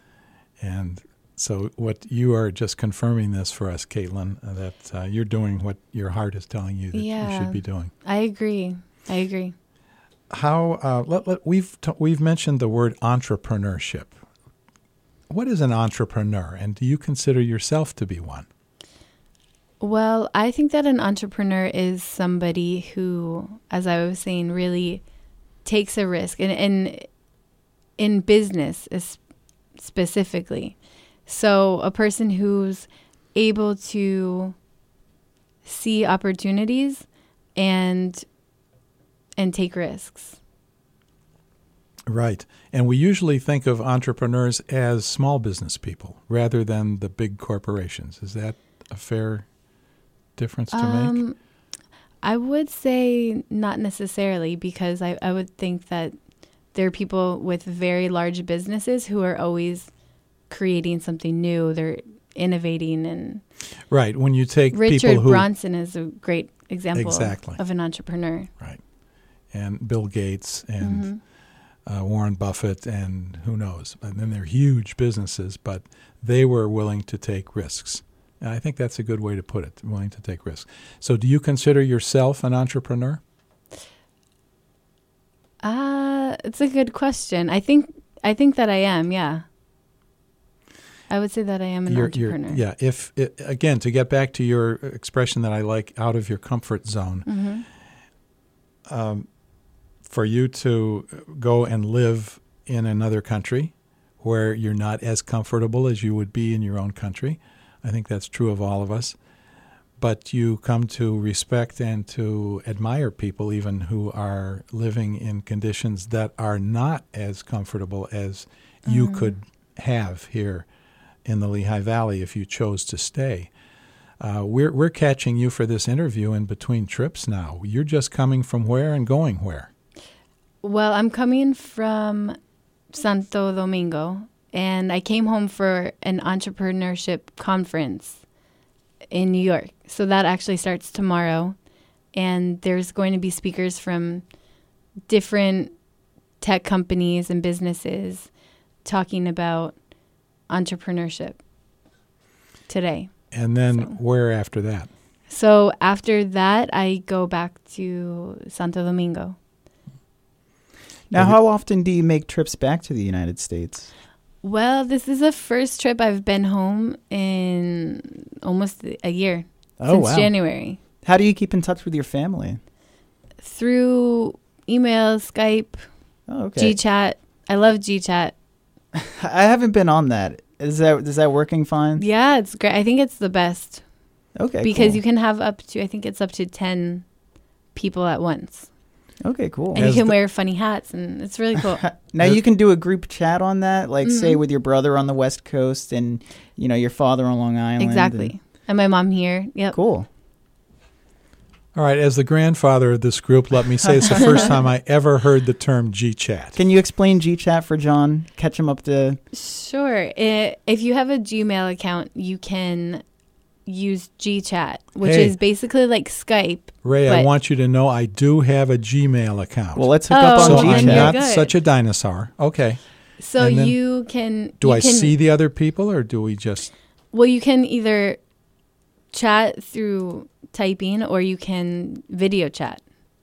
B: And so what you are just confirming this for us, Caitlin, uh, that uh, you're doing what your heart is telling you that
D: yeah,
B: you should be doing.
D: I agree. I agree.
B: How uh, let, let, we've t- we've mentioned the word entrepreneurship. What is an entrepreneur, and do you consider yourself to be one?
D: Well, I think that an entrepreneur is somebody who, as I was saying, really takes a risk, and in in business specifically. So a person who's able to see opportunities and and take risks.
B: Right. And we usually think of entrepreneurs as small business people rather than the big corporations. Is that a fair difference to um, make?
D: I would say not necessarily, because I, I would think that there are people with very large businesses who are always creating something new. They're innovating. And
B: right. When you take
D: Richard
B: people who...
D: Branson is a great example
B: exactly.
D: of an entrepreneur.
B: Right. And Bill Gates and mm-hmm. uh, Warren Buffett and who knows. And then they're huge businesses, but they were willing to take risks. And I think that's a good way to put it, willing to take risks. So do you consider yourself an entrepreneur?
D: Uh, it's a good question. I think I think that I am, yeah. I would say that I am an
B: you're,
D: entrepreneur.
B: You're, yeah. If it, again, to get back to your expression that I like, out of your comfort zone, mm-hmm. um, for you to go and live in another country where you're not as comfortable as you would be in your own country, I think that's true of all of us. But you come to respect and to admire people even who are living in conditions that are not as comfortable as mm. you could have here in the Lehigh Valley if you chose to stay. Uh, we're we're catching you for this interview in between trips now. You're just coming from where and going where?
D: Well, I'm coming from Santo Domingo and I came home for an entrepreneurship conference in New York. So that actually starts tomorrow, and there's going to be speakers from different tech companies and businesses talking about entrepreneurship today.
B: And then
D: So.
B: where after that?
D: So after that, I go back to Santo Domingo.
C: Now, how often do you make trips back to the United States?
D: Well, this is the first trip I've been home in almost a year,
C: Oh,
D: since
C: wow.
D: January.
C: How do you keep in touch with your family?
D: Through email, Skype,
C: Oh, okay.
D: GChat. I love GChat.
C: I haven't been on that. Is that is that working fine?
D: Yeah, it's great. I think it's the best
C: Okay,
D: because
C: cool.
D: you can have up to, I think it's up to ten people at once.
C: Okay, cool.
D: And
B: As
D: you can
B: the-
D: wear funny hats, and it's really cool.
C: Now you can do a group chat on that, like say
D: Mhm.
C: with your brother on the West Coast and you know your father on Long Island.
D: Exactly. And my mom here.
C: and-
D: Yep.
C: Cool.
B: All right, as the grandfather of this group, let me say it's the first time I ever heard the term GChat.
C: Can you explain GChat for John? Catch him up to.
D: Sure. I if you have a Gmail account, you can use GChat, which
B: Hey.
D: is basically like Skype.
B: Ray, I
D: But-
B: want you to know I do have a Gmail account.
C: Well, let's hook
D: Oh,
C: up
B: so
C: on
D: then
B: I'm
D: you're
C: GChat.
B: not
D: good.
B: such a dinosaur. Okay.
D: So
B: And then-
D: you can.
B: Do
D: you
B: I
D: can,
B: see the other people or do we just...
D: Well, you can either chat through typing or you can video chat.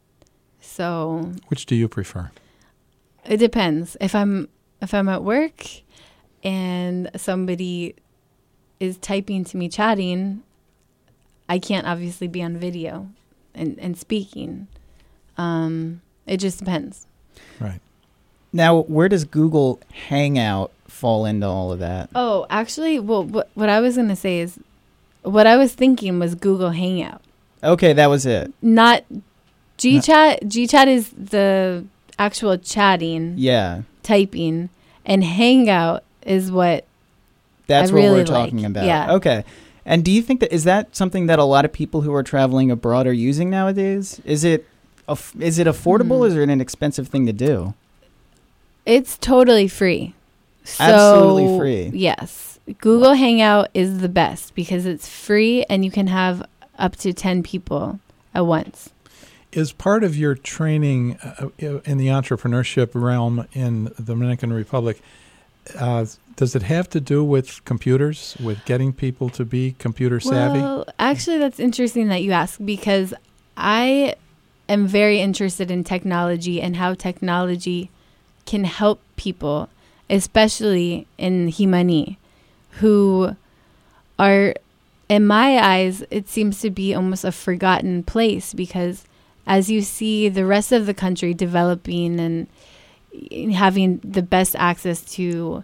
D: So
B: Which do you prefer?
D: it depends. If I'm if I'm at work and somebody is typing to me chatting, I can't obviously be on video and, and speaking. Um, it just depends.
B: Right.
C: Now, where does Google Hangout fall into all of that?
D: Oh, actually, well, what, what I was going to say is what I was thinking was Google Hangout,
C: Okay, that was it.
D: not GChat. GChat is the actual chatting,
C: Yeah,
D: typing, and Hangout is what
C: that's
D: I
C: what
D: really
C: we're
D: like.
C: talking about.
D: Yeah.
C: Okay. And do you think that is that something that a lot of people who are traveling abroad are using nowadays? Is it aff- is it affordable?
D: Hmm.
C: Or is it an expensive thing to do?
D: it's totally free. So,
C: Absolutely free.
D: Yes. Google Hangout is the best because it's free and you can have up to ten people at once.
B: Is part of your training uh, in the entrepreneurship realm in the Dominican Republic, uh, does it have to do with computers, with getting people to be computer savvy?
D: Well, actually, that's interesting that you ask because I am very interested in technology and how technology can help people, especially in Jimani, who are, in my eyes, it seems to be almost a forgotten place because as you see the rest of the country developing and having the best access to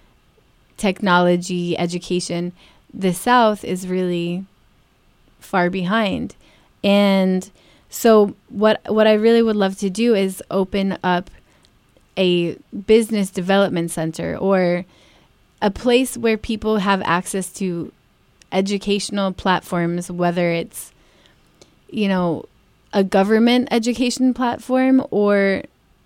D: technology, education, the South is really far behind. And so what what I really would love to do is open up a business development center or a place where people have access to educational platforms, whether it's, you know, a government education platform or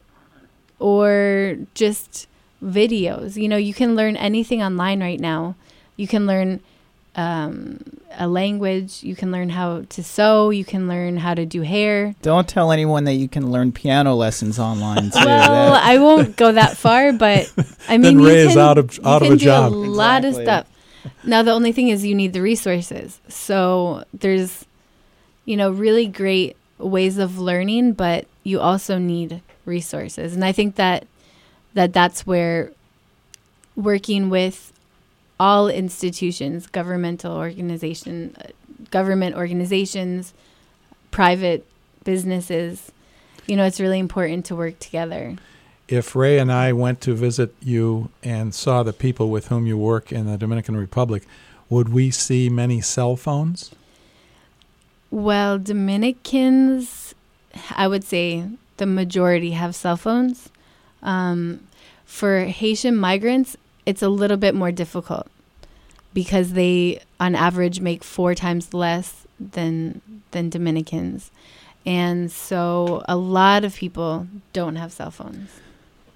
D: or just videos. You know, you can learn anything online right now. You can learn um, a language. You can learn how to sew. You can learn how to do hair.
C: Don't tell anyone that you can learn piano lessons online too.
D: Well,
C: That-
D: I won't go that far, but I
B: Then
D: mean,
B: Ray
D: you
B: is
D: can,
B: out of-
D: you
B: out of
D: can
B: a
D: do
B: job.
D: a lot
C: Exactly.
D: of stuff. Now, the only thing is you need the resources. So there's, you know, really great ways of learning, but you also need resources. And I think that that that's where working with all institutions, governmental organization, uh, government organizations, private businesses, you know, it's really important to work together.
B: If Ray and I went to visit you and saw the people with whom you work in the Dominican Republic, would we see many cell phones?
D: Well, Dominicans, I would say the majority have cell phones. Um, for Haitian migrants, it's a little bit more difficult because they, on average, make four times less than than Dominicans. And so a lot of people don't have cell phones.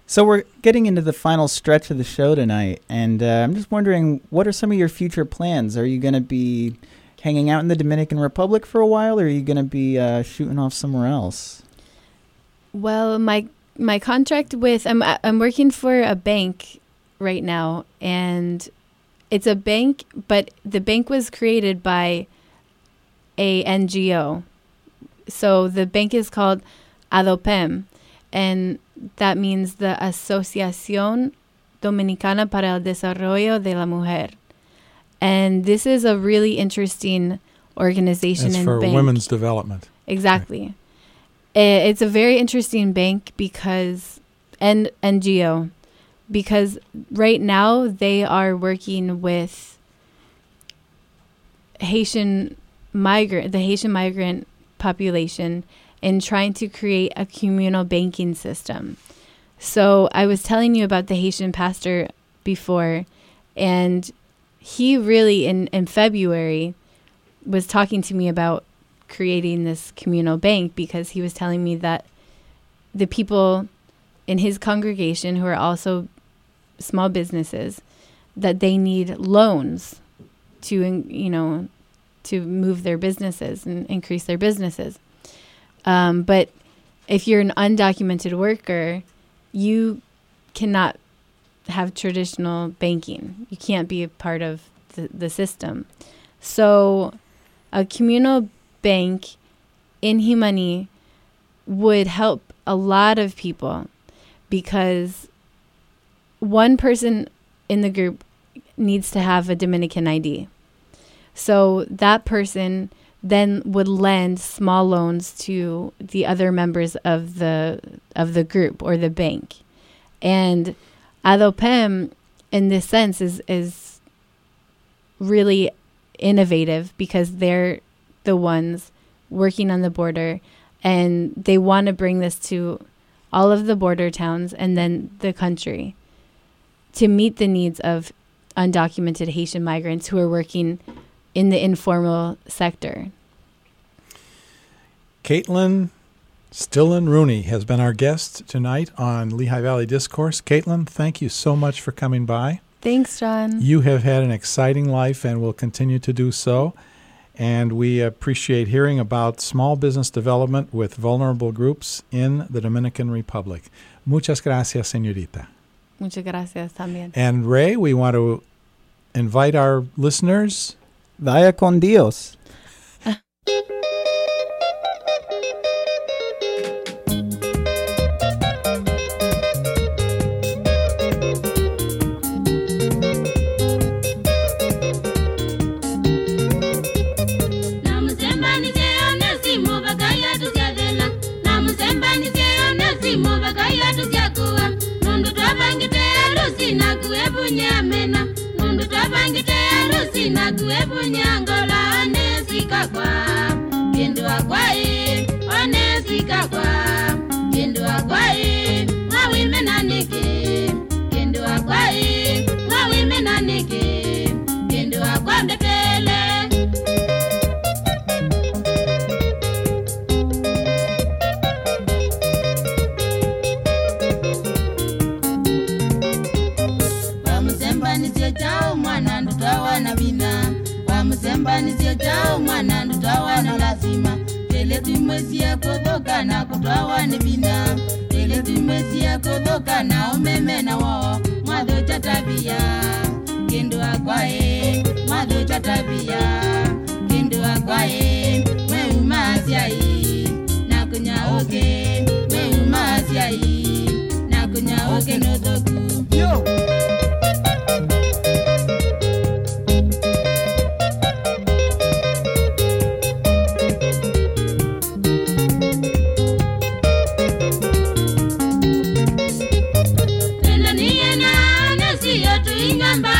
C: So we're getting into the final stretch of the show tonight, and uh, I'm just wondering, what are some of your future plans? Are you going to be hanging out in the Dominican Republic for a while, or are you going to be uh, shooting off somewhere else?
D: Well, my my contract with I'm I'm working for a bank right now, and it's a bank, but the bank was created by a N G O. So the bank is called ADOPEM, and that means the Asociación Dominicana para el Desarrollo de la Mujer. And this is a really interesting organization
B: it's
D: and
B: for
D: bank.
B: women's development.
D: Exactly. Right. It's a very interesting bank because, and N G O, because right now they are working with Haitian migrant, the Haitian migrant population, in trying to create a communal banking system. So I was telling you about the Haitian pastor before, and he really, in, in February, was talking to me about creating this communal bank, because he was telling me that the people in his congregation who are also small businesses, that they need loans to, you know, to move their businesses and increase their businesses. Um, but if you're an undocumented worker, you cannot have traditional banking. You can't be a part of the, the system. So a communal bank in Jimani would help a lot of people, because one person in the group needs to have a Dominican I D. So that person then would lend small loans to the other members of the of the group or the bank. And ADOPEM, in this sense, is is really innovative, because they're the ones working on the border, and they want to bring this to all of the border towns and then the country to meet the needs of undocumented Haitian migrants who are working in the informal sector.
B: Caitlin Stillen-Rooney has been our guest tonight on Lehigh Valley Discourse. Caitlin, thank you so much for coming by.
D: Thanks, John.
B: You have had an exciting life and will continue to do so. And we appreciate hearing about small business development with vulnerable groups in the Dominican Republic. Muchas gracias, señorita.
D: Muchas gracias también.
B: And Ray, we want to invite our listeners.
C: Vaya con Dios.
F: Ngamba